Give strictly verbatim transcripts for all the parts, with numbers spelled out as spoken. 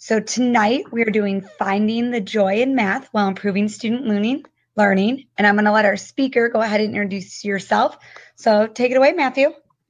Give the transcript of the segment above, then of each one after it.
So tonight we are doing Finding the Joy in Math while improving student learning. Learning, and I'm going to let our speaker go ahead and introduce yourself. So take it away, Matthew.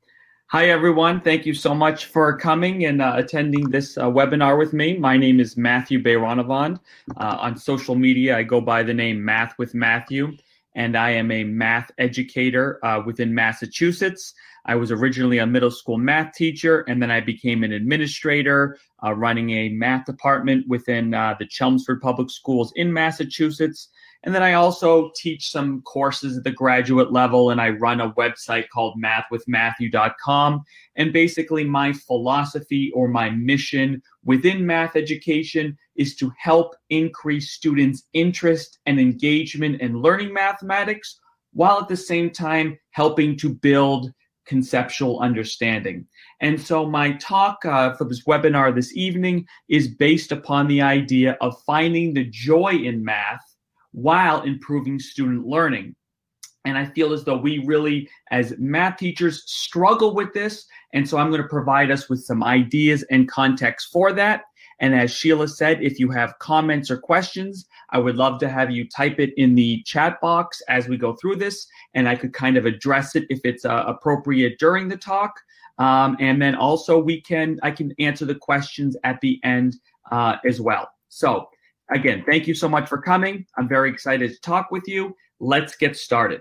Hi, everyone. Thank you so much for coming and uh, attending this uh, webinar with me. My name is Matthew Bayronavand. Uh, on social media, I go by the name Math with Matthew, and I am a math educator uh, within Massachusetts. I was originally a middle school math teacher, and then I became an administrator uh, running a math department within uh, the Chelmsford Public Schools in Massachusetts. And then I also teach some courses at the graduate level, and I run a website called math with matthew dot com. And basically my philosophy or my mission within math education is to help increase students' interest and engagement in learning mathematics, while at the same time helping to build conceptual understanding. And so my talk uh, for this webinar this evening is based upon the idea of finding the joy in math while improving student learning. And I feel as though we really, as math teachers, struggle with this. And so I'm going to provide us with some ideas and context for that. And as Sheila said, if you have comments or questions, I would love to have you type it in the chat box as we go through this. And I could kind of address it if it's uh, appropriate during the talk. Um, and then also we can, I can answer the questions at the end uh, as well. So again, thank you so much for coming. I'm very excited to talk with you. Let's get started.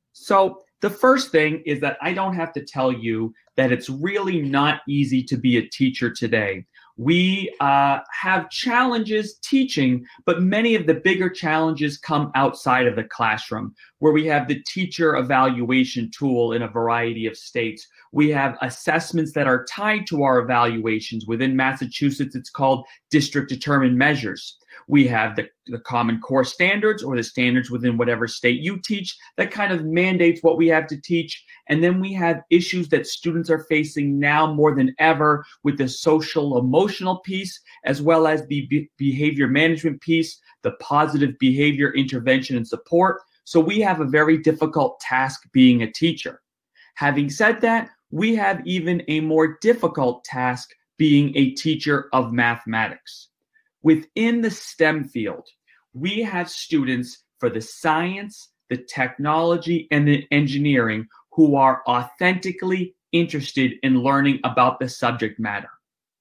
So the first thing is that I don't have to tell you that it's really not easy to be a teacher today. We uh, have challenges teaching, but many of the bigger challenges come outside of the classroom, where we have the teacher evaluation tool in a variety of states. We have assessments that are tied to our evaluations. Within Massachusetts, it's called district determined measures. We have the, the Common Core standards, or the standards within whatever state you teach, that kind of mandates what we have to teach. And then we have issues that students are facing now more than ever with the social emotional piece, as well as the be- behavior management piece, the positive behavior intervention and support. So we have a very difficult task being a teacher. Having said that, we have even a more difficult task being a teacher of mathematics. Within the STEM field, we have students for the science, the technology, and the engineering who are authentically interested in learning about the subject matter.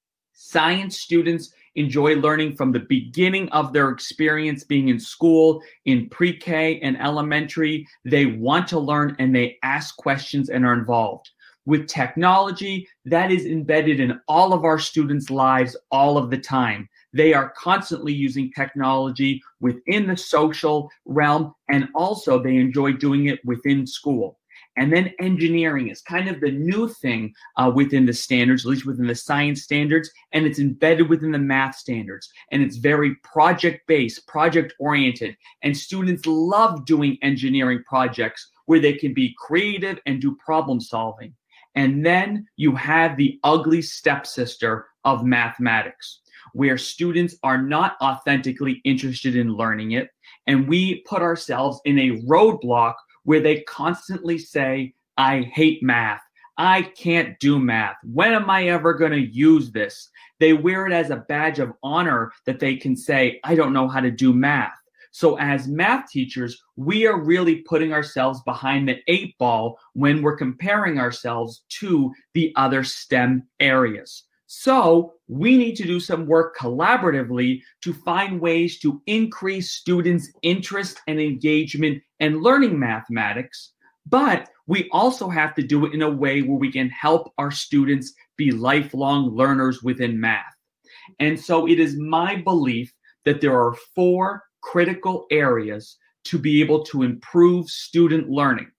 Science students enjoy learning from the beginning of their experience being in school, in pre-K and elementary. They want to learn and they ask questions and are involved. With technology, that is embedded in all of our students' lives all of the time. They are constantly using technology within the social realm, and also they enjoy doing it within school. And then engineering is kind of the new thing uh, within the standards, at least within the science standards, and it's embedded within the math standards. And it's very project-based, project-oriented, and students love doing engineering projects where they can be creative and do problem solving. And then you have the ugly stepsister of mathematics, where students are not authentically interested in learning it. And we put ourselves in a roadblock where they constantly say, I hate math. I can't do math. When am I ever going to use this? They wear it as a badge of honor that they can say, I don't know how to do math. So as math teachers, we are really putting ourselves behind the eight ball when we're comparing ourselves to the other STEM areas. So we need to do some work collaboratively to find ways to increase students' interest and engagement in learning mathematics. But we also have to do it in a way where we can help our students be lifelong learners within math. And so it is my belief that there are four critical areas to be able to improve student learning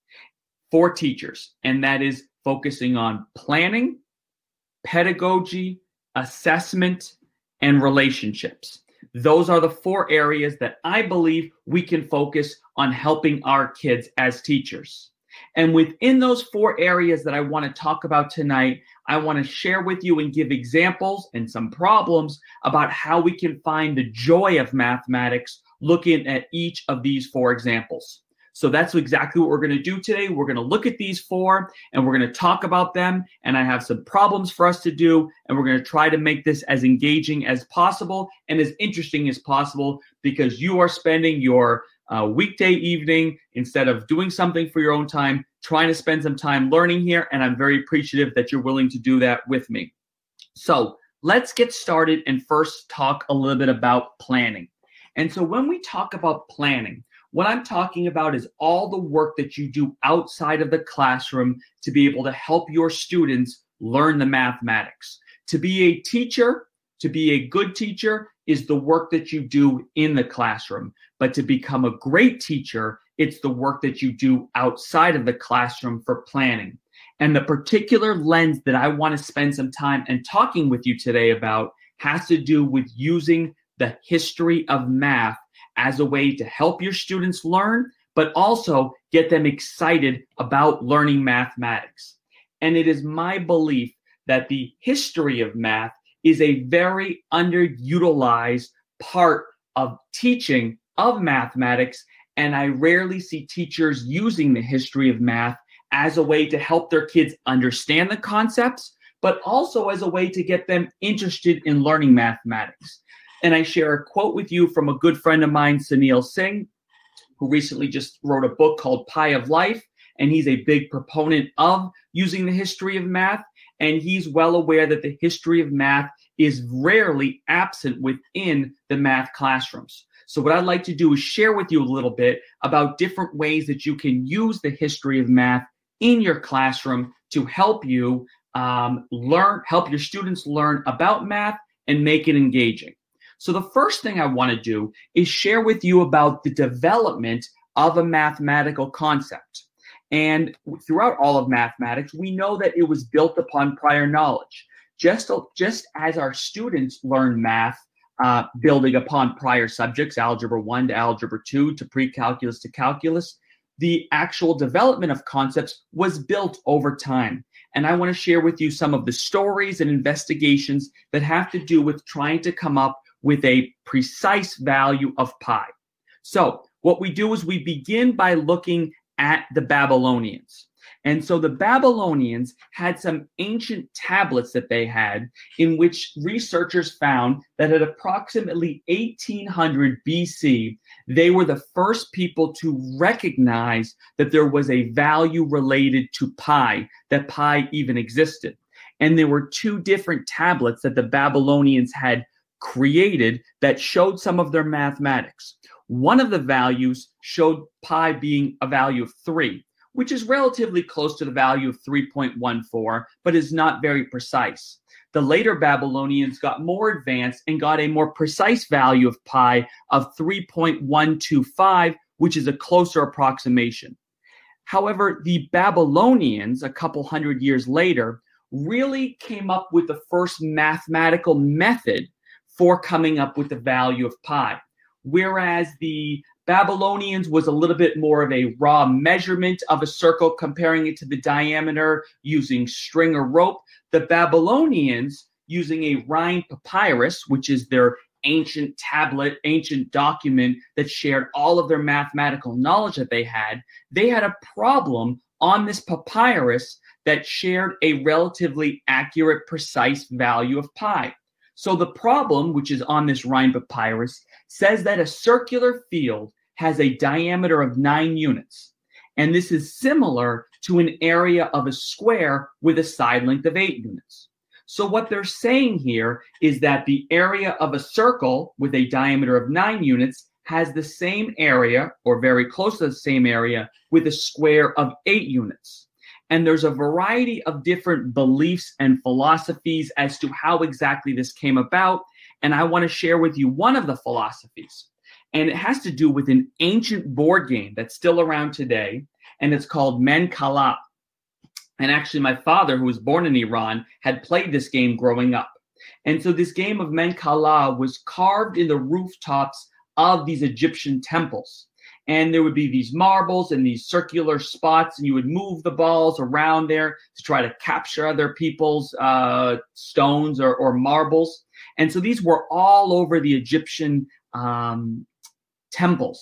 for teachers, and that is focusing on planning, pedagogy, assessment, and relationships. Those are the four areas that I believe we can focus on helping our kids as teachers. And within those four areas that I want to talk about tonight, I want to share with you and give examples and some problems about how we can find the joy of mathematics looking at each of these four examples. So that's exactly what we're going to do today. We're going to look at these four and we're going to talk about them. And I have some problems for us to do. And we're going to try to make this as engaging as possible and as interesting as possible, because you are spending your uh, weekday evening, instead of doing something for your own time, trying to spend some time learning here. And I'm very appreciative that you're willing to do that with me. So let's get started and first talk a little bit about planning. And so when we talk about planning, what I'm talking about is all the work that you do outside of the classroom to be able to help your students learn the mathematics. To be a teacher, to be a good teacher, is the work that you do in the classroom. But to become a great teacher, it's the work that you do outside of the classroom for planning. And the particular lens that I want to spend some time and talking with you today about has to do with using the history of math as a way to help your students learn, but also get them excited about learning mathematics. And it is my belief that the history of math is a very underutilized part of teaching of mathematics, and I rarely see teachers using the history of math as a way to help their kids understand the concepts, but also as a way to get them interested in learning mathematics. And I share a quote with you from a good friend of mine, Sunil Singh, who recently just wrote a book called Pi of Life. And he's a big proponent of using the history of math. And he's well aware that the history of math is rarely absent within the math classrooms. So what I'd like to do is share with you a little bit about different ways that you can use the history of math in your classroom to help you um, learn, help your students learn about math and make it engaging. So the first thing I want to do is share with you about the development of a mathematical concept. And throughout all of mathematics, we know that it was built upon prior knowledge. Just, just as our students learn math, uh, building upon prior subjects, algebra one to algebra two to pre-calculus to calculus, the actual development of concepts was built over time. And I want to share with you some of the stories and investigations that have to do with trying to come up with a precise value of pi. So what we do is we begin by looking at the Babylonians. And so the Babylonians had some ancient tablets that they had in which researchers found that at approximately eighteen hundred B C, they were the first people to recognize that there was a value related to pi, that pi even existed. And there were two different tablets that the Babylonians had created that showed some of their mathematics. One of the values showed pi being a value of three, which is relatively close to the value of three point one four, but is not very precise. The later Babylonians got more advanced and got a more precise value of pi of three point one two five, which is a closer approximation. However, the Babylonians, a couple hundred years later, really came up with the first mathematical method for coming up with the value of pi. Whereas the Babylonians was a little bit more of a raw measurement of a circle, comparing it to the diameter using string or rope. The Babylonians, using a Rhind papyrus, which is their ancient tablet, ancient document that shared all of their mathematical knowledge that they had, they had a problem on this papyrus that shared a relatively accurate, precise value of pi. So the problem, which is on this Rhind papyrus, says that a circular field has a diameter of nine units. And this is similar to an area of a square with a side length of eight units. So what they're saying here is that the area of a circle with a diameter of nine units has the same area, or very close to the same area, with a square of eight units. And there's a variety of different beliefs and philosophies as to how exactly this came about. And I want to share with you one of the philosophies. And it has to do with an ancient board game that's still around today. And it's called Men-Kala. And actually, my father, who was born in Iran, had played this game growing up. And so this game of Men-Kala was carved in the rooftops of these Egyptian temples. And there would be these marbles and these circular spots, and you would move the balls around there to try to capture other people's uh, stones or, or marbles. And so these were all over the Egyptian um, temples.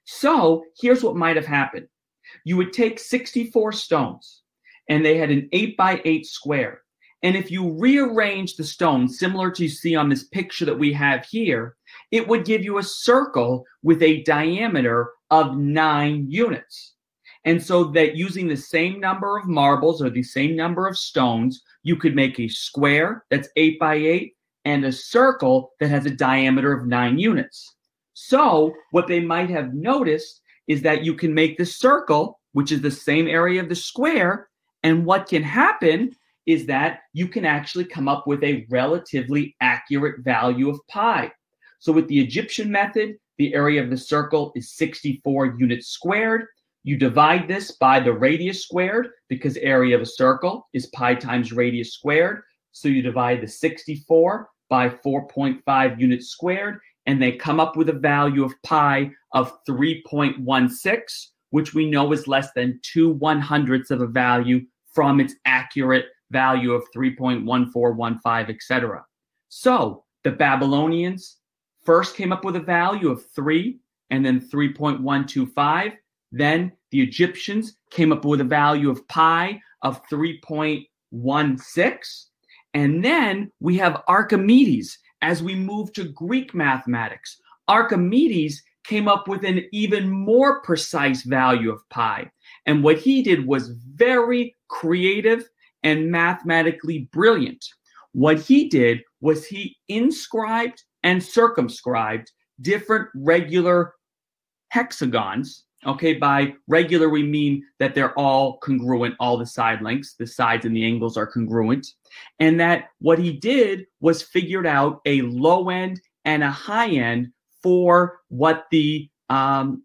So here's what might have happened. You would take sixty-four stones, and they had an eight by eight square. And if you rearrange the stones, similar to you see on this picture that we have here, it would give you a circle with a diameter of nine units. And so that using the same number of marbles or the same number of stones, you could make a square that's eight by eight and a circle that has a diameter of nine units. So what they might have noticed is that you can make the circle, which is the same area of the square, and what can happen is that you can actually come up with a relatively accurate value of pi. So with the Egyptian method, the area of the circle is sixty-four units squared. You divide this by the radius squared because area of a circle is pi times radius squared. So you divide the sixty-four by four point five units squared, and they come up with a value of pi of three point one six, which we know is less than two one hundredths of a value from its accurate value of three point one four one five, et cetera. So the Babylonians first came up with a value of three and then three point one two five. Then the Egyptians came up with a value of pi of three point one six. And then we have Archimedes. As we move to Greek mathematics, Archimedes came up with an even more precise value of pi. And what he did was very creative and mathematically brilliant. What he did was he inscribed and circumscribed different regular hexagons. Okay, by regular, we mean that they're all congruent, all the side lengths, the sides and the angles are congruent. And that what he did was figured out a low end and a high end for what the um,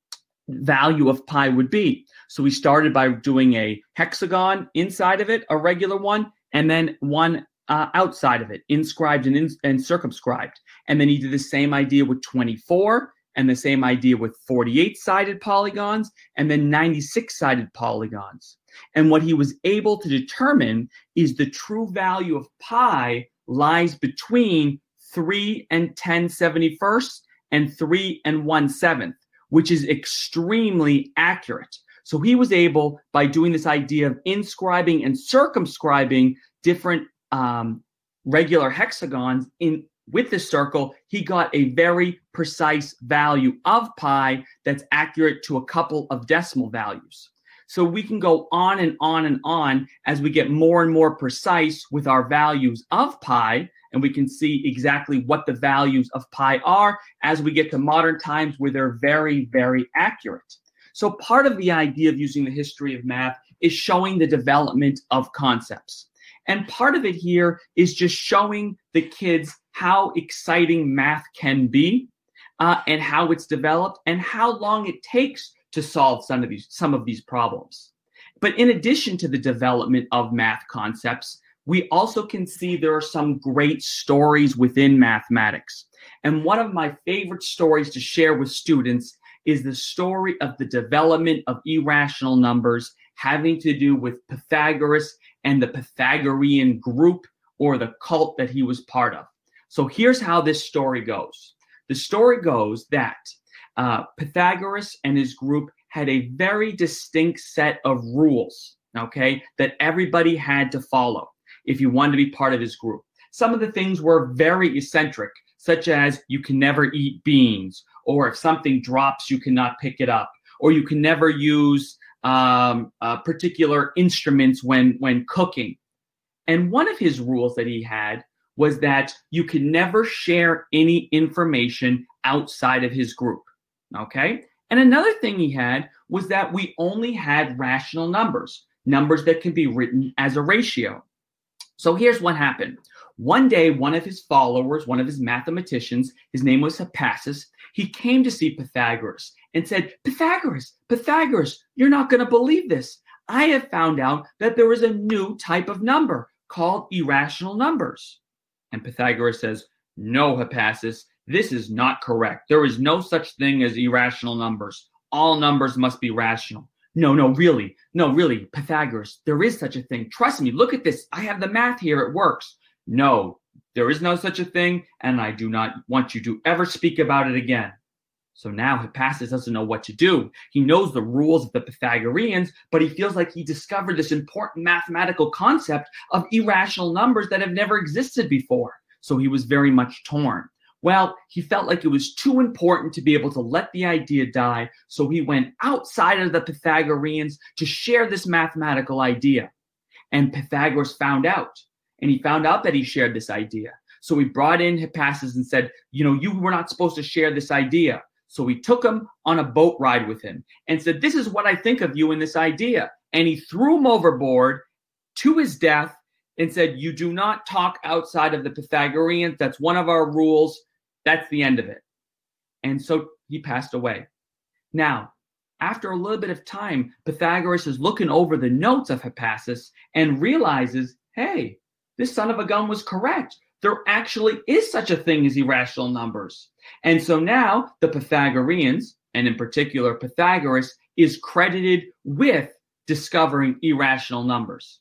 value of pi would be. So we started by doing a hexagon inside of it, a regular one, and then one uh, outside of it, inscribed and, in, and circumscribed. And then he did the same idea with twenty-four, and the same idea with forty-eight-sided polygons, and then ninety-six-sided polygons. And what he was able to determine is the true value of pi lies between three and ten seventy-first and three and one seventh, which is extremely accurate. So he was able, by doing this idea of inscribing and circumscribing different um, regular hexagons in with the circle, he got a very precise value of pi that's accurate to a couple of decimal values. So we can go on and on and on as we get more and more precise with our values of pi, and we can see exactly what the values of pi are as we get to modern times where they're very, very accurate. So part of the idea of using the history of math is showing the development of concepts. And part of it here is just showing the kids how exciting math can be, uh, and how it's developed, and how long it takes to solve some of these some of these problems. But in addition to the development of math concepts, we also can see there are some great stories within mathematics. And one of my favorite stories to share with students is the story of the development of irrational numbers having to do with Pythagoras and the Pythagorean group, or the cult that he was part of. So here's how this story goes. The story goes that uh, Pythagoras and his group had a very distinct set of rules, okay, that everybody had to follow if you wanted to be part of his group. Some of the things were very eccentric, such as you can never eat beans, or if something drops, you cannot pick it up, or you can never use um, uh, particular instruments when, when cooking. And one of his rules that he had was that you could never share any information outside of his group, okay? And another thing he had was that we only had rational numbers, numbers that can be written as a ratio. So here's what happened. One day, one of his followers, one of his mathematicians, his name was Hippasus, he came to see Pythagoras and said, Pythagoras, Pythagoras, you're not going to believe this. I have found out that there is a new type of number called irrational numbers. And Pythagoras says, no, Hippasus, this is not correct. There is no such thing as irrational numbers. All numbers must be rational. No, no, really. No, really, Pythagoras, there is such a thing. Trust me, look at this. I have the math here. It works. No, there is no such a thing, and I do not want you to ever speak about it again. So now Hippasus doesn't know what to do. He knows the rules of the Pythagoreans, but he feels like he discovered this important mathematical concept of irrational numbers that have never existed before. So he was very much torn. Well, he felt like it was too important to be able to let the idea die, so he went outside of the Pythagoreans to share this mathematical idea. And Pythagoras found out, and he found out that he shared this idea. So he brought in Hippasus and said, you know, you were not supposed to share this idea. So he took him on a boat ride with him and said, this is what I think of you in this idea. And he threw him overboard to his death and said, you do not talk outside of the Pythagoreans. That's one of our rules. That's the end of it. And so he passed away. Now, after a little bit of time, Pythagoras is looking over the notes of Hippasus and realizes, hey, this son of a gun was correct. There actually is such a thing as irrational numbers. And so now the Pythagoreans, and in particular Pythagoras, is credited with discovering irrational numbers.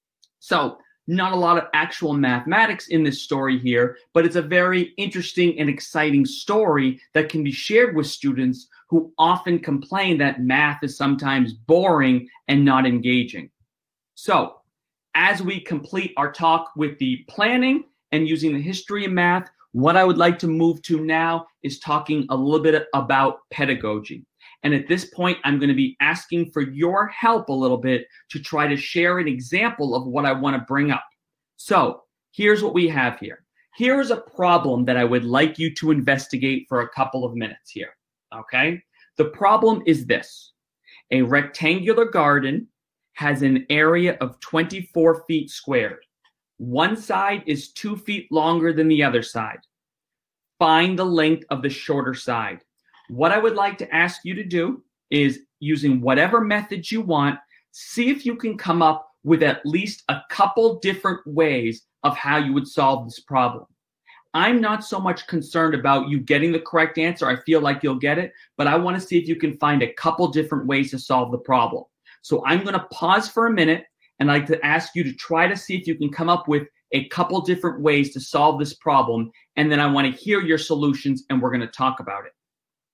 So not a lot of actual mathematics in this story here, but it's a very interesting and exciting story that can be shared with students who often complain that math is sometimes boring and not engaging. So as we complete our talk with the planning and using the history of math, what I would like to move to now is talking a little bit about pedagogy. And at this point, I'm going to be asking for your help a little bit to try to share an example of what I want to bring up. So here's what we have here. Here is a problem that I would like you to investigate for a couple of minutes here, okay? The problem is this. A rectangular garden has an area of twenty-four feet squared. One side is two feet longer than the other side. Find the length of the shorter side. What I would like to ask you to do is, using whatever methods you want, see if you can come up with at least a couple different ways of how you would solve this problem. I'm not so much concerned about you getting the correct answer. I feel like you'll get it, but I want to see if you can find a couple different ways to solve the problem. So I'm going to pause for a minute and I'd like to ask you to try to see if you can come up with a couple different ways to solve this problem. And then I want to hear your solutions and we're going to talk about it.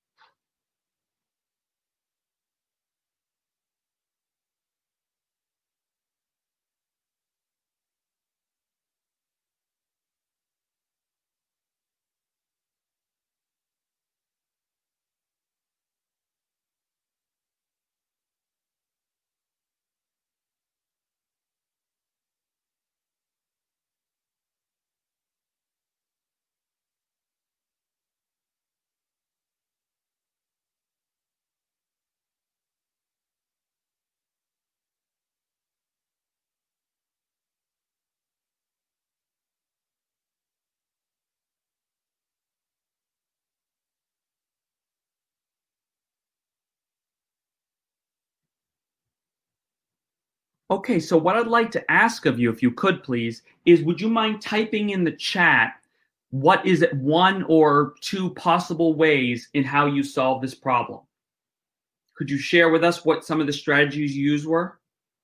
Okay, so what I'd like to ask of you, if you could please, is would you mind typing in the chat what is it one or two possible ways in how you solve this problem? Could you share with us what some of the strategies you used were?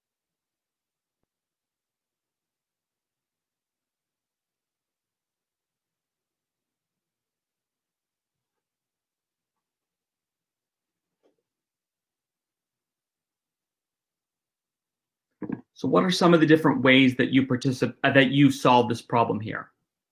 So what are some of the different ways that you participate, uh, that you solve this problem here?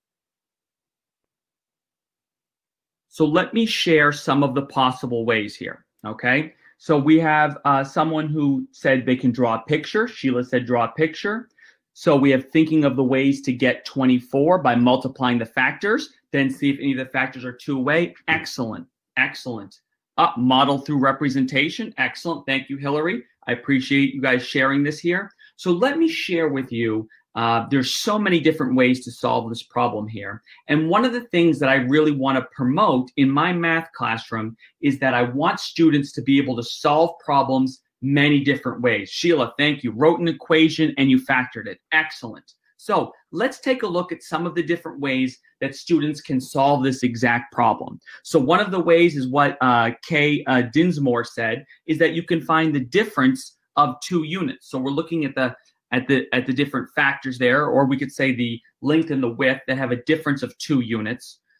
So let me share some of the possible ways here, okay? So we have uh, someone who said they can draw a picture. Sheila said draw a picture. So we have thinking of the ways to get twenty-four by multiplying the factors, then see if any of the factors are two-way. Excellent, excellent. Uh, model through representation, excellent. Thank you, Hillary. I appreciate you guys sharing this here. So let me share with you, uh, there's so many different ways to solve this problem here. And one of the things that I really want to promote in my math classroom is that I want students to be able to solve problems many different ways. Sheila, thank you. Wrote an equation and you factored it. Excellent. So let's take a look at some of the different ways that students can solve this exact problem. So one of the ways is what uh, Kay uh, Dinsmore said, is that you can find the difference of two units. So we're looking at the at the at the different factors there, or we could say the length and the width that have a difference of two units.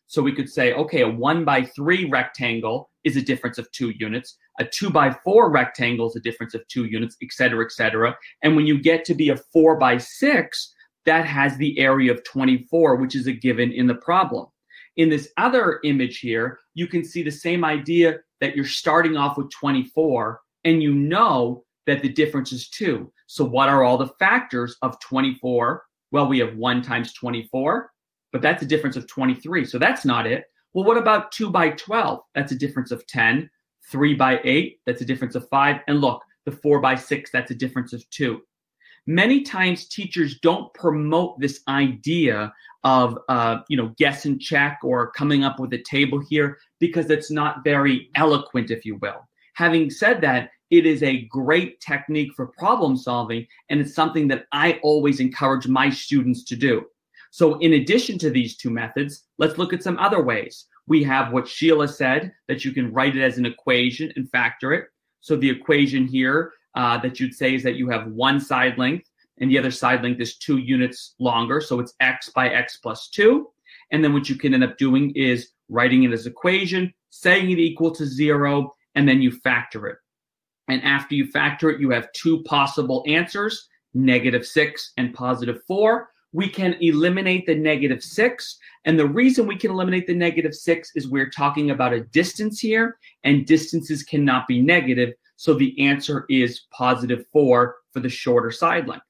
So we could say, okay, a one by three rectangle is a difference of two units. A two by four rectangle is a difference of two units, et cetera, et cetera. And when you get to be a four by six, that has the area of twenty-four, which is a given in the problem. In this other image here, you can see the same idea that you're starting off with twenty-four, and you know that the difference is two. So what are all the factors of twenty-four? Well, we have one times twenty-four, but that's a difference of twenty-three. So that's not it. Well, what about two by twelve? That's a difference of ten. three by eight, that's a difference of five. And look, the four by six, that's a difference of two. Many times teachers don't promote this idea of, uh, you know, guess and check or coming up with a table here because it's not very eloquent, if you will. Having said that, it is a great technique for problem solving, and it's something that I always encourage my students to do. So in addition to these two methods, let's look at some other ways. We have what Sheila said, that you can write it as an equation and factor it. So the equation here uh, that you'd say is that you have one side length and the other side length is two units longer. So it's x by x plus two. And then what you can end up doing is writing it as equation, saying it equal to zero, and then you factor it. And after you factor it, you have two possible answers, negative six and positive four. We can eliminate the negative six. And the reason we can eliminate the negative six is we're talking about a distance here, and distances cannot be negative. So the answer is positive four for the shorter side length.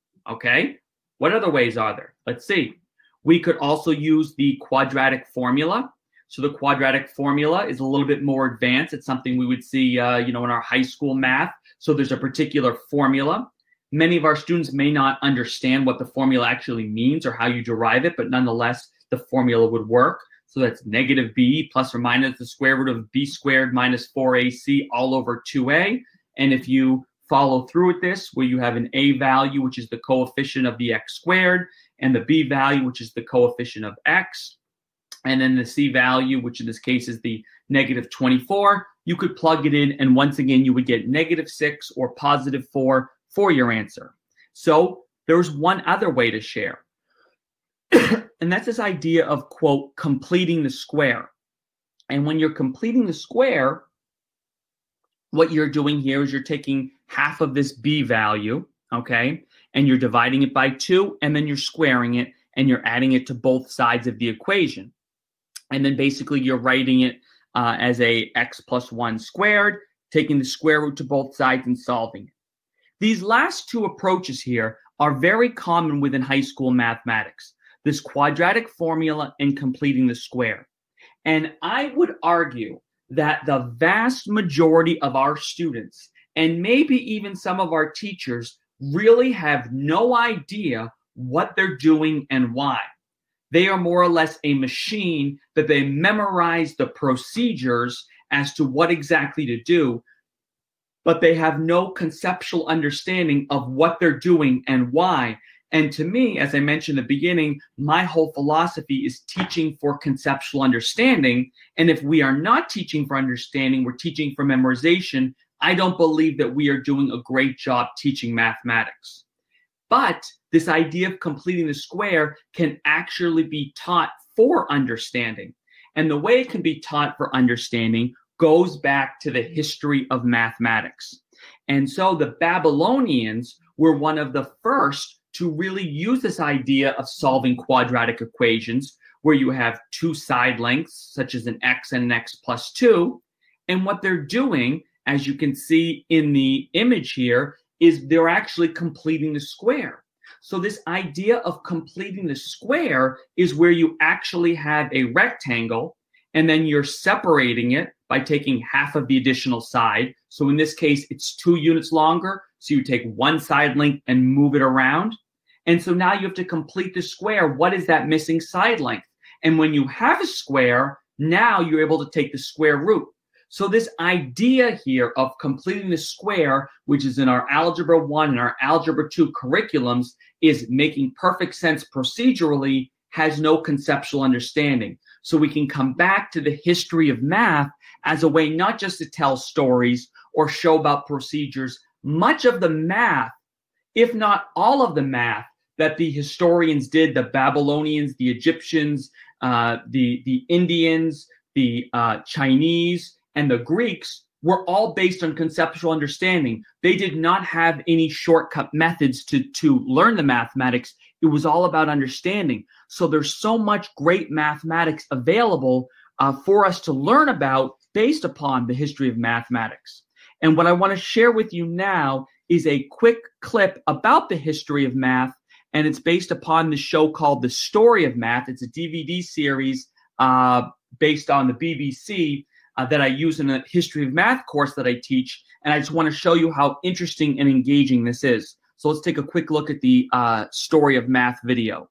Okay, what other ways are there? Let's see. We could also use the quadratic formula. So the quadratic formula is a little bit more advanced. It's something we would see, uh, you know, in our high school math. So there's a particular formula. Many of our students may not understand what the formula actually means or how you derive it, but nonetheless, the formula would work. So that's negative b plus or minus the square root of b squared minus four a c all over two a. And if you follow through with this, where you have an a value, which is the coefficient of the x squared, and the b value, which is the coefficient of x, and then the c value, which in this case is the negative twenty-four, you could plug it in, and once again, you would get negative six or positive four for your answer. So there's one other way to share. And that's this idea of, quote, completing the square. And when you're completing the square, what you're doing here is you're taking half of this b value, okay, and you're dividing it by two, and then you're squaring it, and you're adding it to both sides of the equation. And then basically you're writing it uh, as a x plus one squared, taking the square root to both sides and solving it. These last two approaches here are very common within high school mathematics, this quadratic formula and completing the square. And I would argue that the vast majority of our students, and maybe even some of our teachers, really have no idea what they're doing and why. They are more or less a machine that they memorize the procedures as to what exactly to do, but they have no conceptual understanding of what they're doing and why. And to me, as I mentioned in the beginning, my whole philosophy is teaching for conceptual understanding. And if we are not teaching for understanding, we're teaching for memorization, I don't believe that we are doing a great job teaching mathematics. But this idea of completing the square can actually be taught for understanding. And the way it can be taught for understanding goes back to the history of mathematics. And so the Babylonians were one of the first to really use this idea of solving quadratic equations, where you have two side lengths, such as an x and an x plus two. And what they're doing, as you can see in the image here, is they're actually completing the square. So this idea of completing the square is where you actually have a rectangle, and then you're separating it by taking half of the additional side. So in this case, it's two units longer. So you take one side length and move it around. And so now you have to complete the square. What is that missing side length? And when you have a square, now you're able to take the square root. So this idea here of completing the square, which is in our Algebra one and our Algebra two curriculums, is making perfect sense procedurally, has no conceptual understanding. So we can come back to the history of math as a way not just to tell stories or show about procedures. Much of the math, if not all of the math, that the historians did, the Babylonians, the Egyptians, uh, the, the Indians, the uh, Chinese, and the Greeks were all based on conceptual understanding. They did not have any shortcut methods to, to learn the mathematics. It was all about understanding. So there's so much great mathematics available uh, for us to learn about based upon the history of mathematics. And what I want to share with you now is a quick clip about the history of math, and it's based upon the show called The Story of Math. It's a D V D series uh, based on the B B C uh, that I use in a history of math course that I teach, and I just want to show you how interesting and engaging this is. So let's take a quick look at the uh, Story of Math video.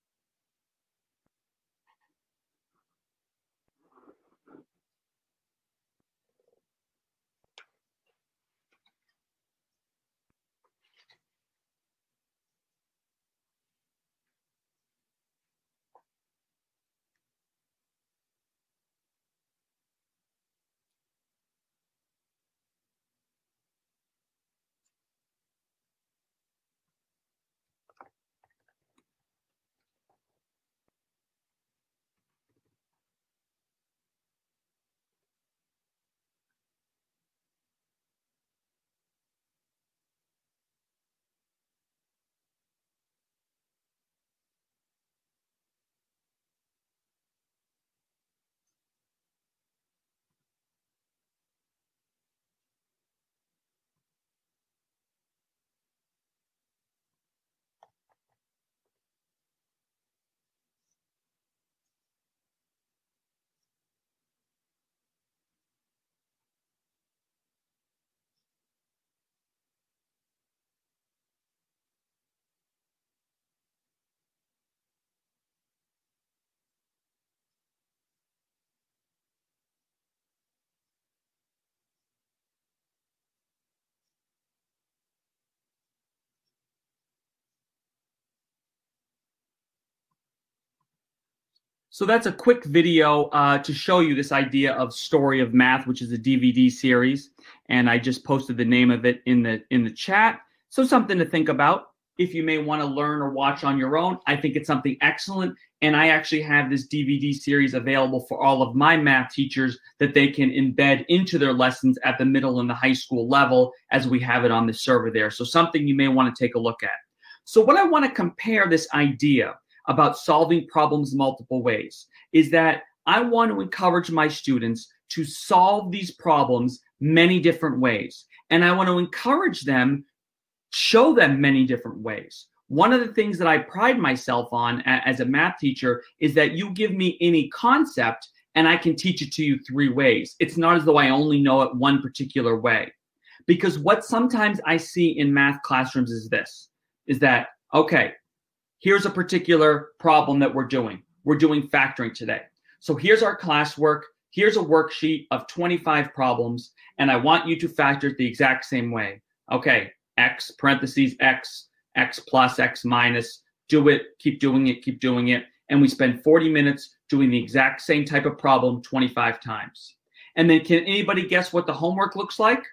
So that's a quick video uh, to show you this idea of Story of Math, which is a D V D series, and I just posted the name of it in the in the chat. So something to think about if you may want to learn or watch on your own. I think it's something excellent, and I actually have this D V D series available for all of my math teachers that they can embed into their lessons at the middle and the high school level, as we have it on the server there. So something you may want to take a look at. So what I want to compare this idea about solving problems multiple ways is that I want to encourage my students to solve these problems many different ways. And I want to encourage them, show them many different ways. One of the things that I pride myself on as a math teacher is that you give me any concept and I can teach it to you three ways. It's not as though I only know it one particular way. Because what sometimes I see in math classrooms is this, is that, okay, here's a particular problem that we're doing. We're doing factoring today. So here's our classwork. Here's a worksheet of twenty-five problems, and I want you to factor it the exact same way. Okay, x, parentheses, x, x plus, x minus, do it, keep doing it, keep doing it. And we spend forty minutes doing the exact same type of problem twenty-five times. And then can anybody guess what the homework looks like?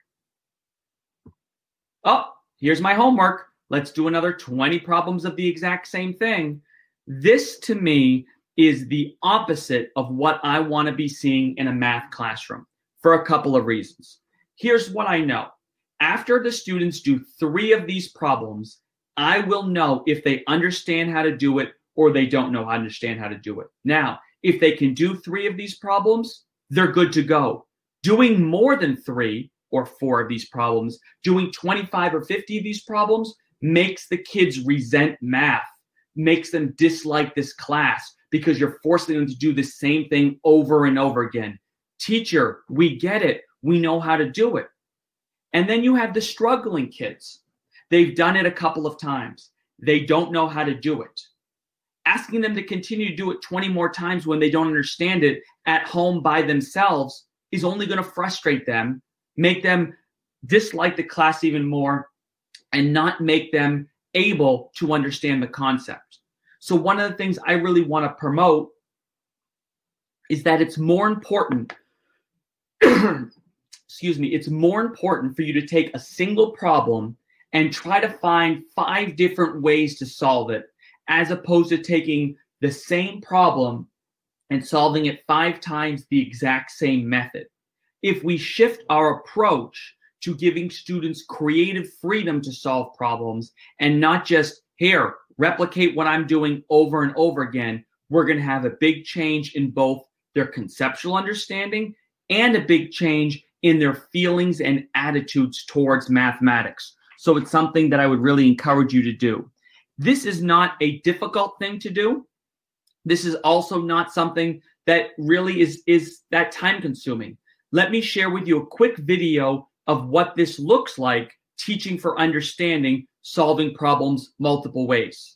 Oh, here's my homework. Let's do another twenty problems of the exact same thing. This, to me, is the opposite of what I want to be seeing in a math classroom for a couple of reasons. Here's what I know. After the students do three of these problems, I will know if they understand how to do it or they don't know how to understand how to do it. Now, if they can do three of these problems, they're good to go. Doing more than three or four of these problems, doing twenty-five or fifty of these problems, makes the kids resent math, makes them dislike this class because you're forcing them to do the same thing over and over again. Teacher, we get it. We know how to do it. And then you have the struggling kids. They've done it a couple of times. They don't know how to do it. Asking them to continue to do it twenty more times when they don't understand it at home by themselves is only going to frustrate them, make them dislike the class even more, and not make them able to understand the concept. So one of the things I really want to promote is that it's more important, excuse me, it's more important for you to take a single problem and try to find five different ways to solve it, as opposed to taking the same problem and solving it five times the exact same method. If we shift our approach to giving students creative freedom to solve problems and not just, here, replicate what I'm doing over and over again, we're going to have a big change in both their conceptual understanding and a big change in their feelings and attitudes towards mathematics. So it's something that I would really encourage you to do. This is not a difficult thing to do. This is also not something that really is, is that time consuming. Let me share with you a quick video of what this looks like, teaching for understanding, solving problems multiple ways.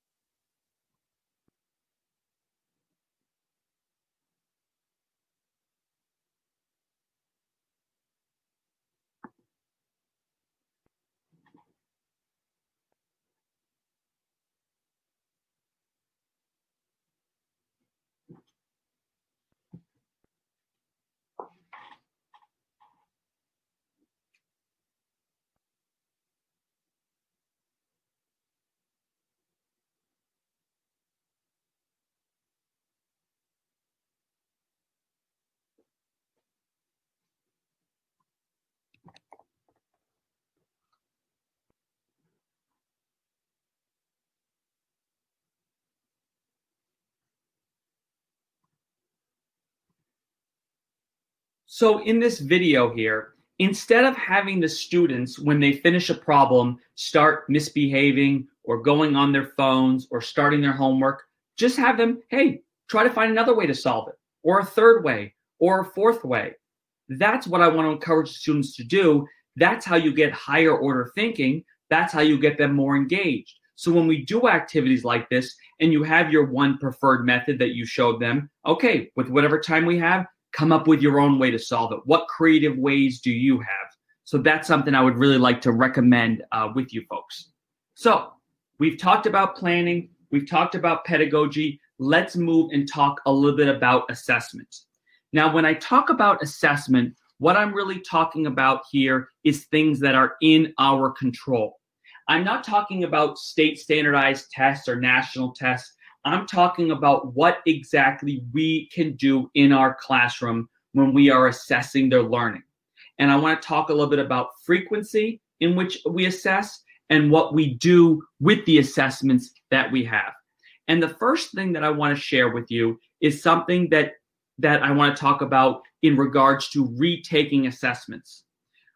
So in this video here, instead of having the students, when they finish a problem, start misbehaving or going on their phones or starting their homework, just have them, hey, try to find another way to solve it, or a third way, or a fourth way. That's what I want to encourage students to do. That's how you get higher order thinking. That's how you get them more engaged. So when we do activities like this and you have your one preferred method that you showed them, okay, with whatever time we have, come up with your own way to solve it. What creative ways do you have? So that's something I would really like to recommend uh, with you folks. So we've talked about planning. We've talked about pedagogy. Let's move and talk a little bit about assessment. Now, when I talk about assessment, what I'm really talking about here is things that are in our control. I'm not talking about state standardized tests or national tests. I'm talking about what exactly we can do in our classroom when we are assessing their learning. And I want to talk a little bit about frequency in which we assess and what we do with the assessments that we have. And the first thing that I want to share with you is something that, that I want to talk about in regards to retaking assessments.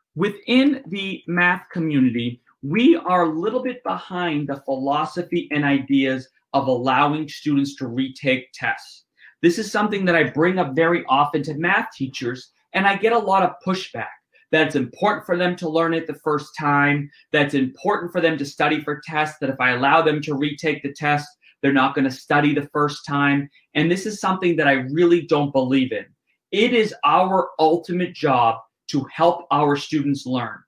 Within the math community, we are a little bit behind the philosophy and ideas of allowing students to retake tests. This is something that I bring up very often to math teachers, and I get a lot of pushback. That it's important for them to learn it the first time, that it's important for them to study for tests, that if I allow them to retake the test, they're not going to study the first time. And this is something that I really don't believe in. It is our ultimate job to help our students learn.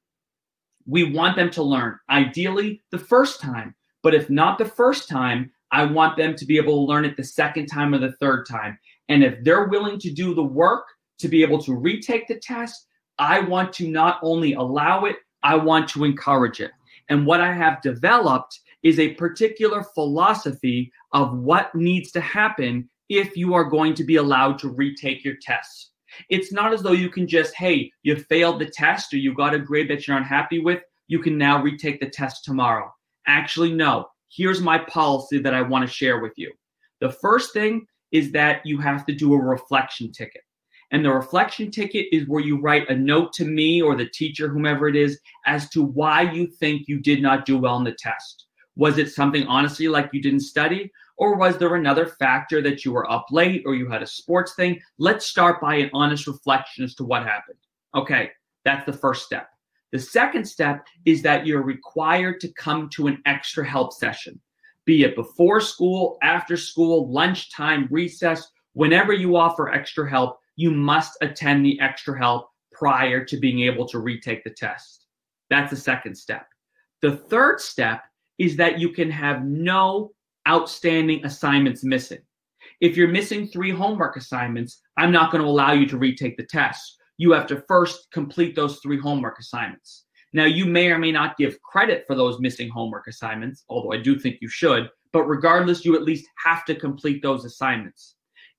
We want them to learn, ideally, the first time. But if not the first time, I want them to be able to learn it the second time or the third time. And if they're willing to do the work to be able to retake the test, I want to not only allow it, I want to encourage it. And what I have developed is a particular philosophy of what needs to happen if you are going to be allowed to retake your tests. It's not as though you can just, hey, you failed the test or you got a grade that you're unhappy with, you can now retake the test tomorrow. Actually, no. Here's my policy that I want to share with you. The first thing is that you have to do a reflection ticket. And the reflection ticket is where you write a note to me or the teacher, whomever it is, as to why you think you did not do well in the test. Was it something honestly like you didn't study? Or was there another factor that you were up late or you had a sports thing? Let's start by an honest reflection as to what happened. Okay, that's the first step. The second step is that you're required to come to an extra help session, be it before school, after school, lunchtime, recess, whenever you offer extra help, you must attend the extra help prior to being able to retake the test. That's the second step. The third step is that you can have no outstanding assignments missing. If you're missing three homework assignments, I'm not going to allow you to retake the test. You have to first complete those three homework assignments. Now, you may or may not give credit for those missing homework assignments, although I do think you should, but regardless, you at least have to complete those assignments.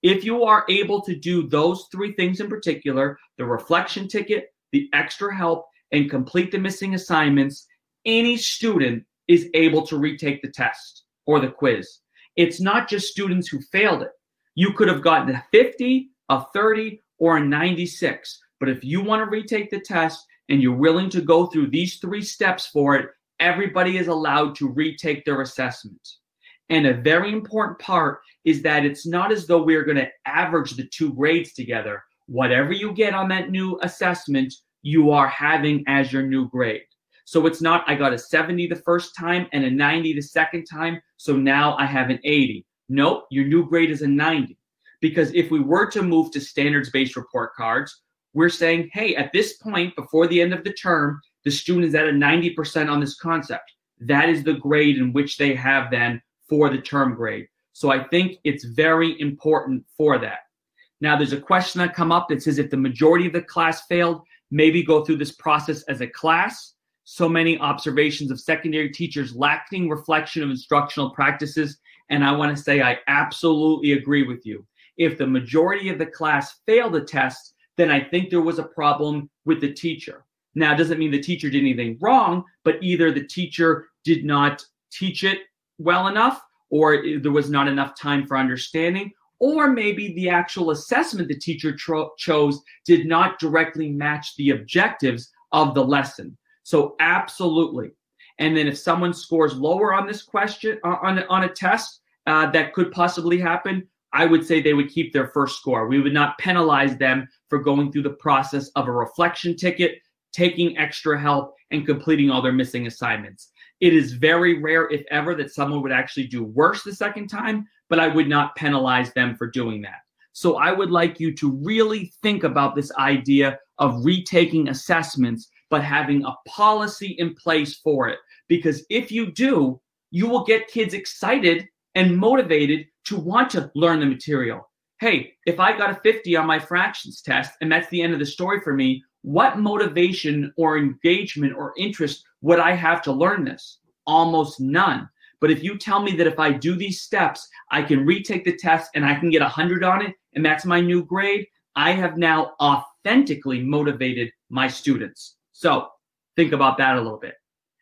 If you are able to do those three things in particular, the reflection ticket, the extra help, and complete the missing assignments, any student is able to retake the test or the quiz. It's not just students who failed it. You could have gotten a fifty, a thirty, or a ninety-six. But if you want to retake the test and you're willing to go through these three steps for it, everybody is allowed to retake their assessment. And a very important part is that it's not as though we're going to average the two grades together. Whatever you get on that new assessment, you are having as your new grade. So it's not, I got a seventy the first time and a ninety the second time, so now I have an eighty. Nope, your new grade is a ninety. Because if we were to move to standards-based report cards, we're saying, hey, at this point, before the end of the term, the student is at a ninety percent on this concept. That is the grade in which they have then for the term grade. So I think it's very important for that. Now, there's a question that come up that says if the majority of the class failed, maybe go through this process as a class. So many observations of secondary teachers lacking reflection of instructional practices. And I want to say I absolutely agree with you. If the majority of the class failed the test, then I think there was a problem with the teacher. Now, it doesn't mean the teacher did anything wrong, but either the teacher did not teach it well enough, or there was not enough time for understanding, or maybe the actual assessment the teacher tro- chose did not directly match the objectives of the lesson. So absolutely. And then if someone scores lower on this question, uh, on, on a test, uh, that could possibly happen, I would say they would keep their first score. We would not penalize them for going through the process of a reflection ticket, taking extra help, and completing all their missing assignments. It is very rare, if ever, that someone would actually do worse the second time, but I would not penalize them for doing that. So I would like you to really think about this idea of retaking assessments, but having a policy in place for it. Because if you do, you will get kids excited and motivated to want to learn the material. Hey, if I got a fifty on my fractions test and that's the end of the story for me, what motivation or engagement or interest would I have to learn this? Almost none. But if you tell me that if I do these steps, I can retake the test and I can get one hundred on it, and that's my new grade, I have now authentically motivated my students. So think about that a little bit.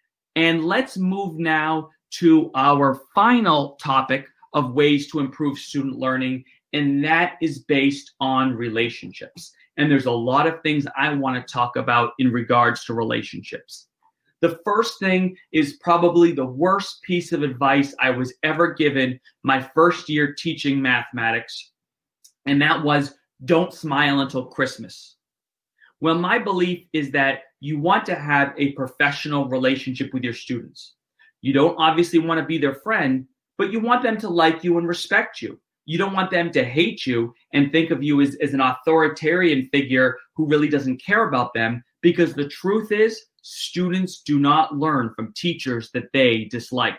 And let's move now to our final topic of ways to improve student learning, and that is based on relationships. And there's a lot of things I want to talk about in regards to relationships. The first thing is probably the worst piece of advice I was ever given my first year teaching mathematics, and that was don't smile until Christmas. Well, my belief is that you want to have a professional relationship with your students. You don't obviously want to be their friend, but you want them to like you and respect you. You don't want them to hate you and think of you as, as an authoritarian figure who really doesn't care about them, because the truth is students do not learn from teachers that they dislike.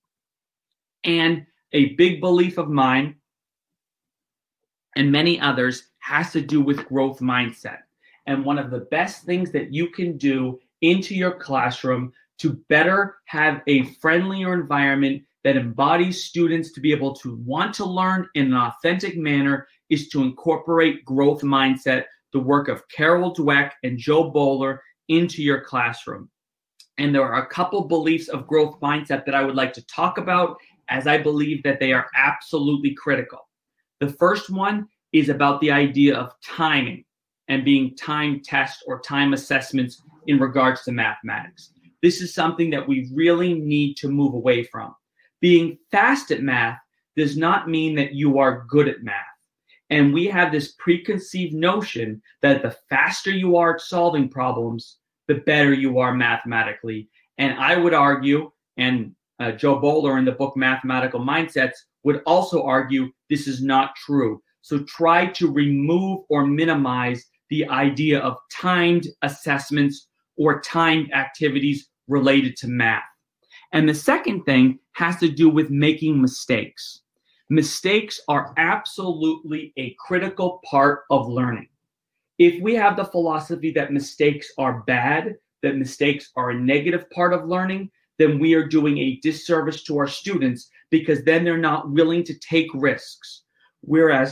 And a big belief of mine and many others has to do with growth mindset. And one of the best things that you can do into your classroom to better have a friendlier environment that embodies students to be able to want to learn in an authentic manner is to incorporate growth mindset, the work of Carol Dweck and Joe Bowler, into your classroom. And there are a couple beliefs of growth mindset that I would like to talk about, as I believe that they are absolutely critical. The first one is about the idea of timing and being time test or time assessments in regards to mathematics. This is something that we really need to move away from. Being fast at math does not mean that you are good at math. And we have this preconceived notion that the faster you are at solving problems, the better you are mathematically. And I would argue, and uh, Joe Bowler in the book Mathematical Mindsets would also argue, this is not true. So try to remove or minimize the idea of timed assessments or timed activities related to math. And the second thing has to do with making mistakes. Mistakes are absolutely a critical part of learning. If we have the philosophy that mistakes are bad, that mistakes are a negative part of learning, then we are doing a disservice to our students, because then they're not willing to take risks. Whereas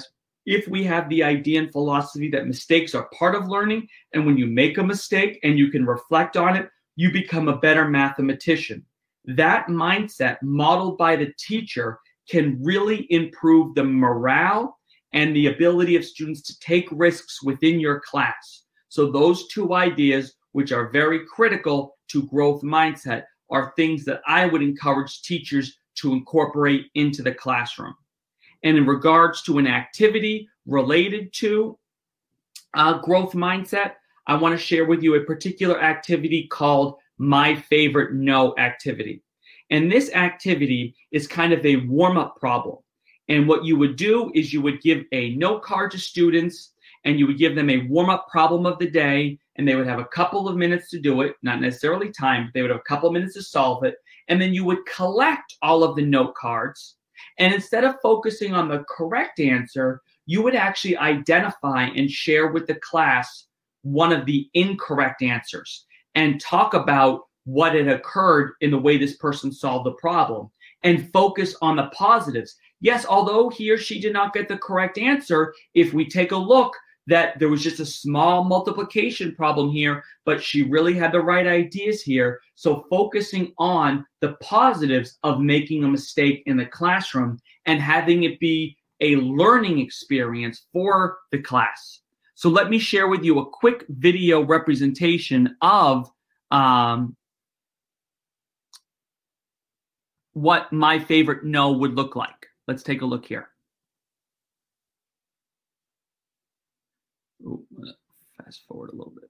if we have the idea and philosophy that mistakes are part of learning, and when you make a mistake and you can reflect on it, you become a better mathematician. That mindset modeled by the teacher can really improve the morale and the ability of students to take risks within your class. So those two ideas, which are very critical to growth mindset, are things that I would encourage teachers to incorporate into the classroom. And in regards to an activity related to uh, growth mindset, I want to share with you a particular activity called My Favorite No activity. And this activity is kind of a warm-up problem. And what you would do is you would give a note card to students, and you would give them a warm-up problem of the day, and they would have a couple of minutes to do it, not necessarily time, but they would have a couple of minutes to solve it. And then you would collect all of the note cards. And instead of focusing on the correct answer, you would actually identify and share with the class one of the incorrect answers and talk about what had occurred in the way this person solved the problem and focus on the positives. Yes, although he or she did not get the correct answer, if we take a look that there was just a small multiplication problem here, but she really had the right ideas here. So focusing on the positives of making a mistake in the classroom and having it be a learning experience for the class. So let me share with you a quick video representation of um, what My Favorite No would look like. Let's take a look here. Ooh, fast forward a little bit.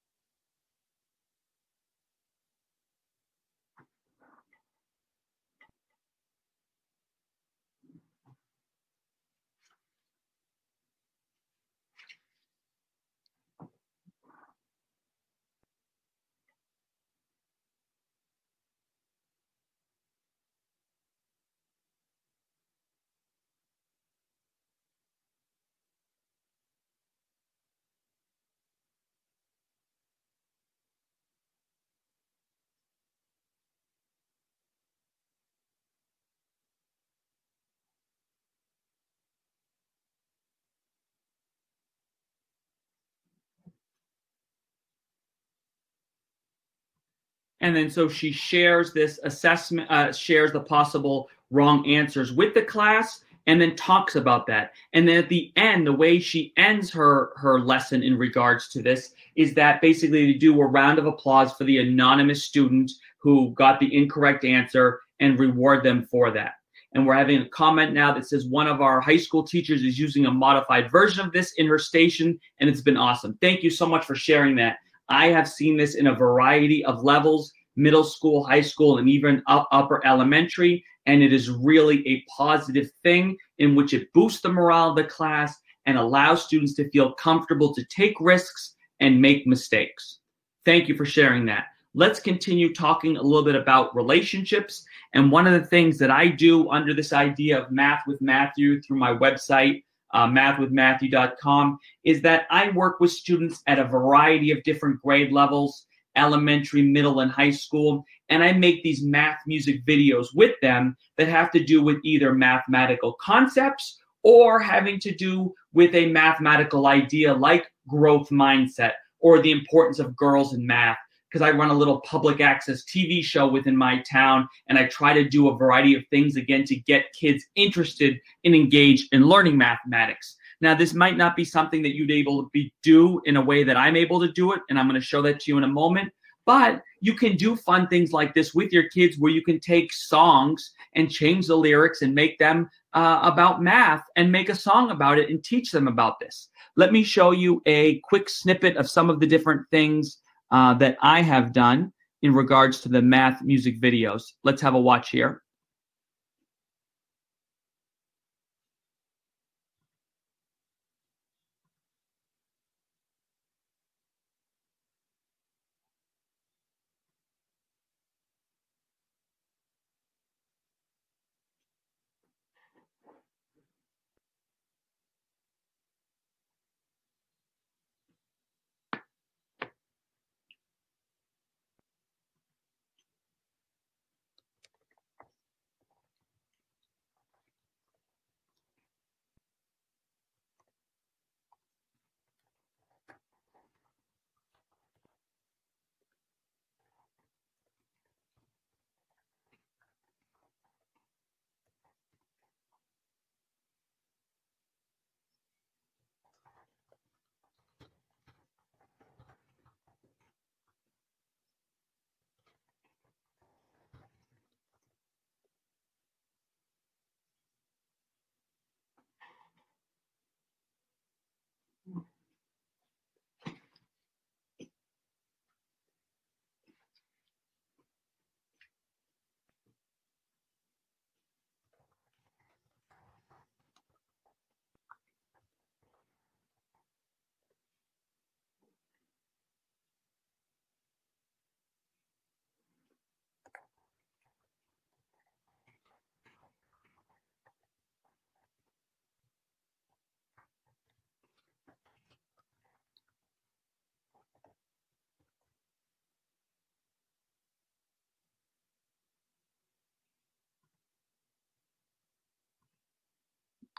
And then so she shares this assessment, uh, shares the possible wrong answers with the class, and then talks about that. And then at the end, the way she ends her, her lesson in regards to this is that basically to do a round of applause for the anonymous student who got the incorrect answer and reward them for that. And we're having a comment now that says one of our high school teachers is using a modified version of this in her station, and it's been awesome. Thank you so much for sharing that. I have seen this in a variety of levels, middle school, high school, and even upper elementary, and it is really a positive thing in which it boosts the morale of the class and allows students to feel comfortable to take risks and make mistakes. Thank you for sharing that. Let's continue talking a little bit about relationships. And one of the things that I do under this idea of Math with Matthew through my website, Uh, math with matthew dot com, is that I work with students at a variety of different grade levels, elementary, middle, and high school, and I make these math music videos with them that have to do with either mathematical concepts or having to do with a mathematical idea like growth mindset or the importance of girls in math. Because I run a little public access T V show within my town, and I try to do a variety of things, again, to get kids interested and engaged in learning mathematics. Now, this might not be something that you'd able to be, do in a way that I'm able to do it, and I'm going to show that to you in a moment. But you can do fun things like this with your kids where you can take songs and change the lyrics and make them uh, about math and make a song about it and teach them about this. Let me show you a quick snippet of some of the different things Uh, that I have done in regards to the math music videos. Let's have a watch here.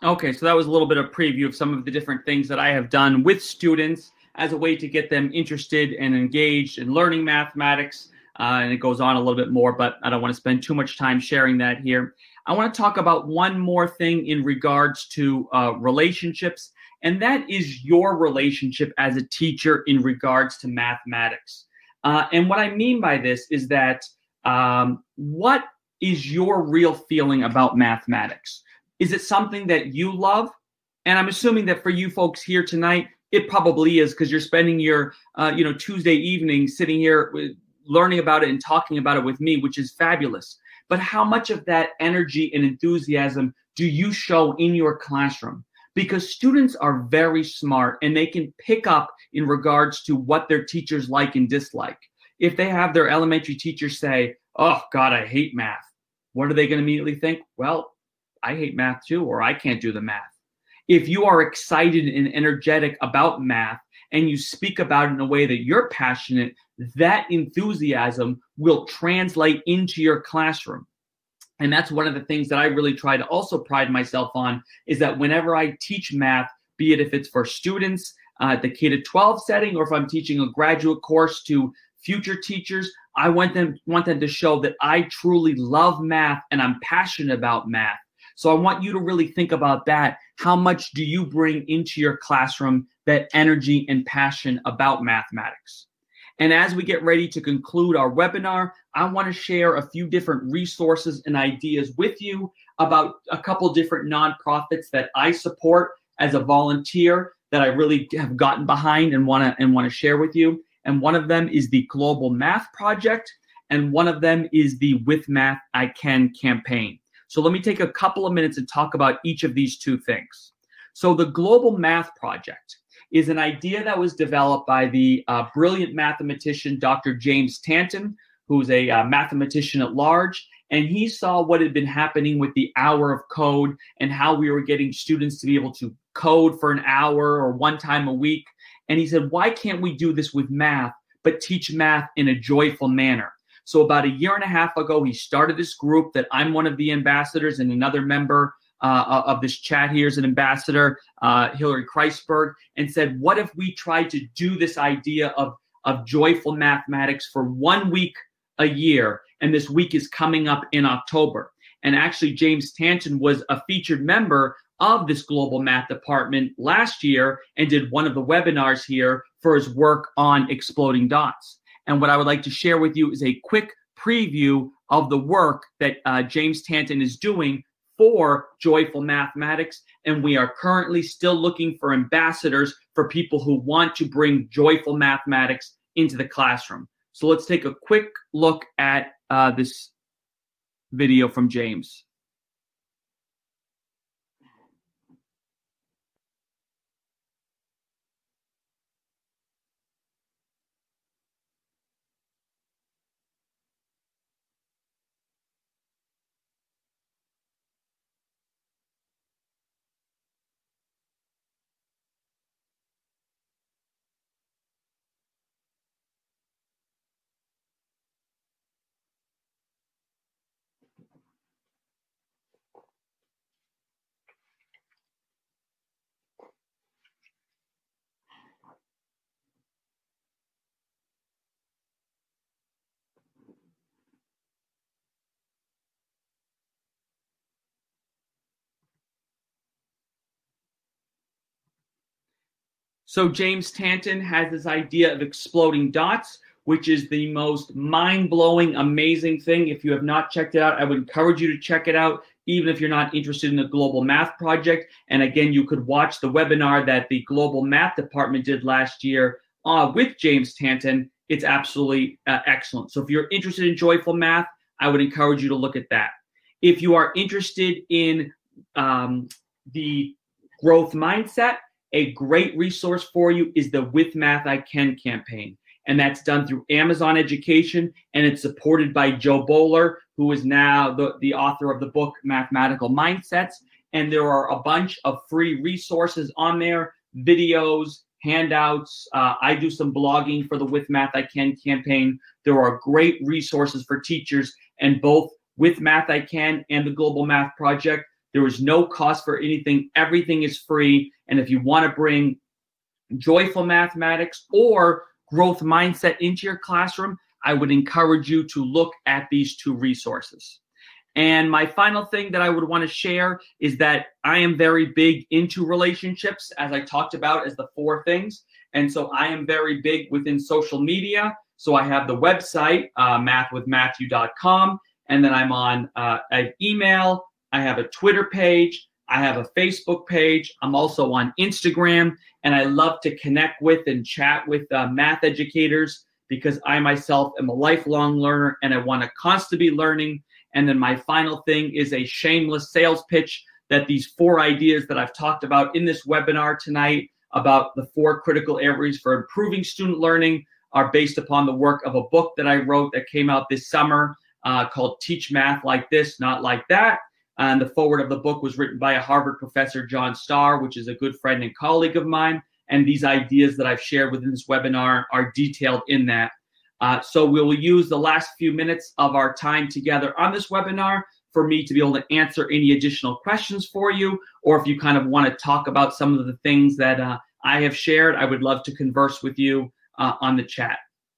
Okay, so that was a little bit of preview of some of the different things that I have done with students as a way to get them interested and engaged in learning mathematics. Uh, and it goes on a little bit more, but I don't want to spend too much time sharing that here. I want to talk about one more thing in regards to uh, relationships, and that is your relationship as a teacher in regards to mathematics. Uh, and what I mean by this is that um, what is your real feeling about mathematics? Is it something that you love? And I'm assuming that for you folks here tonight, it probably is, because you're spending your uh, you know, Tuesday evening sitting here with, learning about it and talking about it with me, which is fabulous. But how much of that energy and enthusiasm do you show in your classroom? Because students are very smart and they can pick up in regards to what their teachers like and dislike. If they have their elementary teacher say, "Oh God, I hate math," what are they going to immediately think? Well, I hate math too, or I can't do the math. If you are excited and energetic about math and you speak about it in a way that you're passionate, that enthusiasm will translate into your classroom. And that's one of the things that I really try to also pride myself on, is that whenever I teach math, be it if it's for students uh, at the K to twelve setting, or if I'm teaching a graduate course to future teachers, I want them, want them to show that I truly love math and I'm passionate about math. So I want you to really think about that. How much do you bring into your classroom that energy and passion about mathematics? And as we get ready to conclude our webinar, I want to share a few different resources and ideas with you about a couple different nonprofits that I support as a volunteer that I really have gotten behind and want to and want to share with you. And one of them is the Global Math Project, and one of them is the With Math I Can campaign. So let me take a couple of minutes and talk about each of these two things. So the Global Math Project is an idea that was developed by the uh, brilliant mathematician, Doctor James Tanton, who's a uh, mathematician at large. And he saw what had been happening with the hour of code and how we were getting students to be able to code for an hour or one time a week. And he said, why can't we do this with math, but teach math in a joyful manner? So about a year and a half ago, he started this group that I'm one of the ambassadors, and another member uh, of this chat here is an ambassador, uh, Hillary Kreisberg, and said, what if we tried to do this idea of, of joyful mathematics for one week a year? And this week is coming up in October. And actually, James Tanton was a featured member of this Global Math Department last year and did one of the webinars here for his work on exploding dots. And what I would like to share with you is a quick preview of the work that uh, James Tanton is doing for Joyful Mathematics. And we are currently still looking for ambassadors for people who want to bring Joyful Mathematics into the classroom. So let's take a quick look at uh, this video from James. So James Tanton has this idea of exploding dots, which is the most mind-blowing, amazing thing. If you have not checked it out, I would encourage you to check it out, even if you're not interested in the Global Math Project. And again, you could watch the webinar that the Global Math Department did last year uh, with James Tanton. It's absolutely uh, excellent. So if you're interested in Joyful Math, I would encourage you to look at that. If you are interested in um, the growth mindset, a great resource for you is the With Math I Can campaign. And that's done through Amazon Education, and it's supported by Joe Bowler, who is now the, the author of the book Mathematical Mindsets. And there are a bunch of free resources on there, videos, handouts. Uh, I do some blogging for the With Math I Can campaign. There are great resources for teachers, and both With Math I Can and the Global Math Project There is no cost for anything. Everything is free. And if you want to bring joyful mathematics or growth mindset into your classroom, I would encourage you to look at these two resources. And my final thing that I would want to share is that I am very big into relationships, as I talked about as the four things. And so I am very big within social media. So I have the website, uh, math with matthew dot com, and then I'm on uh, an email. I have a Twitter page. I have a Facebook page. I'm also on Instagram, and I love to connect with and chat with uh, math educators because I myself am a lifelong learner and I want to constantly be learning. And then my final thing is a shameless sales pitch that these four ideas that I've talked about in this webinar tonight about the four critical areas for improving student learning are based upon the work of a book that I wrote that came out this summer uh, called Teach Math Like This, Not Like That. And the foreword of the book was written by a Harvard professor, John Starr, which is a good friend and colleague of mine. And these ideas that I've shared within this webinar are detailed in that. Uh, so we will use the last few minutes of our time together on this webinar for me to be able to answer any additional questions for you, or if you kind of want to talk about some of the things that uh, I have shared, I would love to converse with you uh, on the chat.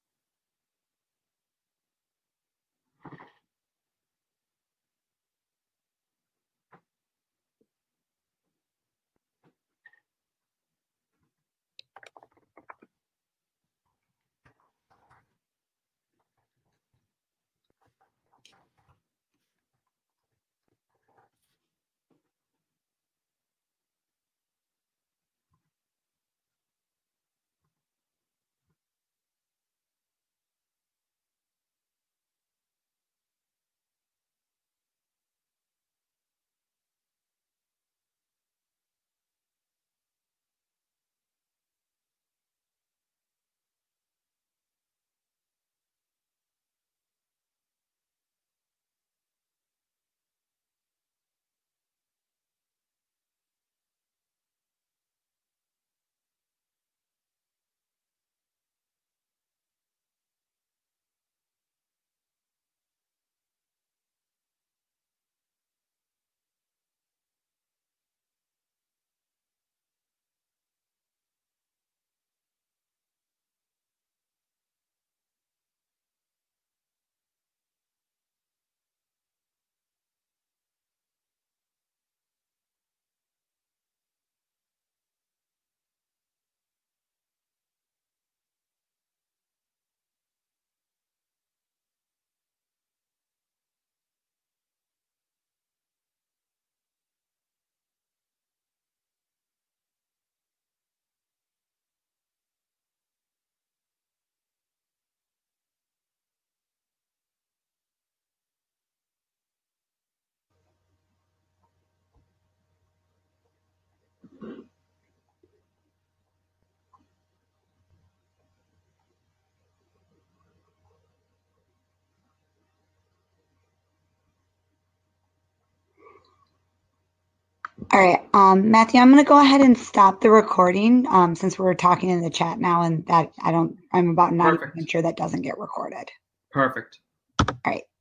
All right, um, Matthew, I'm going to go ahead and stop the recording um, since we're talking in the chat now, and that I don't, I'm about ninety percent sure that doesn't get recorded. Perfect. All right.